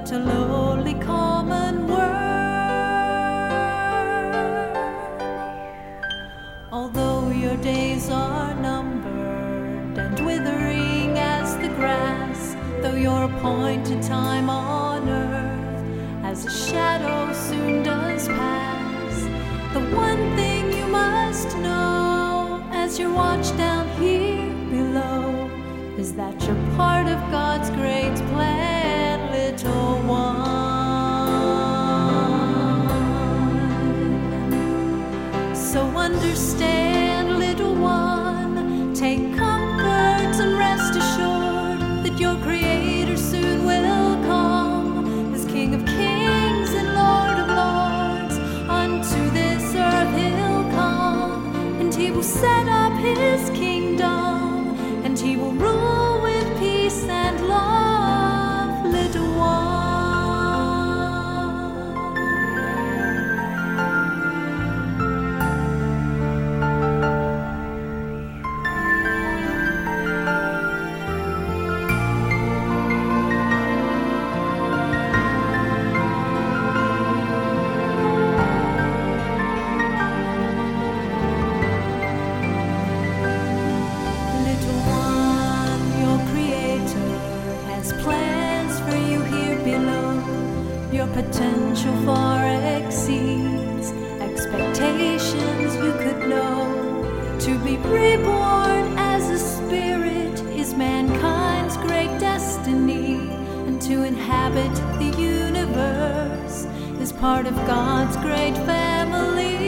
but a lowly common word. Although your days are numbered and withering as the grass, though your appointed time on earth as a shadow soon does pass, the one thing you must know as you watch down here below is that you're part of God's great plan, little one. So understand, little one, take comfort and rest assured that your Creator soon will come as King of Kings and Lord of Lords. Unto this earth he'll come, and he will set up his kingdom, and he will rule with peace and love, little one. Little one, your Creator has plans for you here below. Your potential far exceeds expectations you could know. To be reborn as a spirit is mankind's great destiny, and to inhabit the universe is part of God's great family.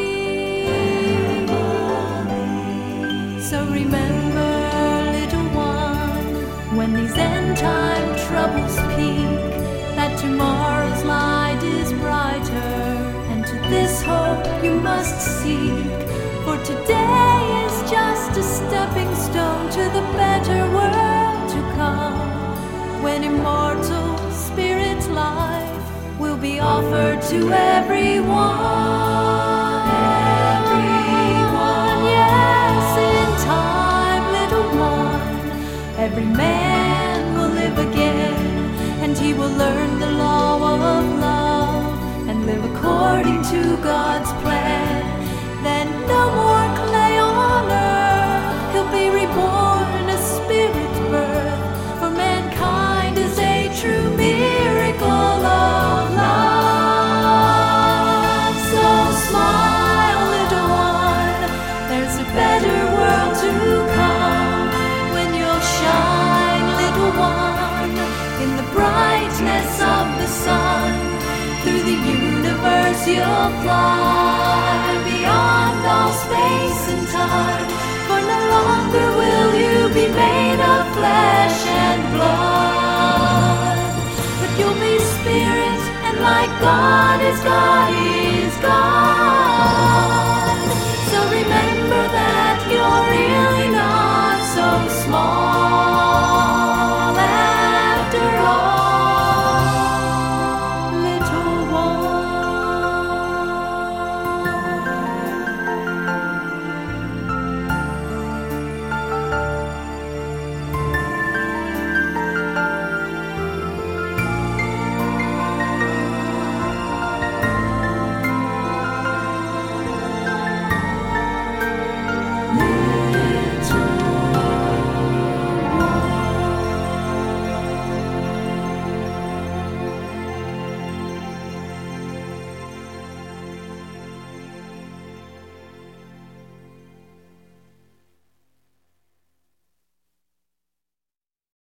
So remember, little one, when these end time troubles peak, that tomorrow's light is brighter, and to this hope you must seek. For today is just a stepping stone to the better world to come, when immortal spirit life will be offered to everyone. Yes, in time, little one, every man will live again, and he will learn the law of love and live according to God's plan. Then no more clay on earth, he'll be reborn a spirit birth, for mankind is a true miracle of love. So smile, little one, there's a better world to come, when you'll shine, little one, in the brightness of the sun. Through the universe you'll fly, beyond all space and time, for no longer will you be made of flesh and blood, but you'll be spirit, and like God is God is God.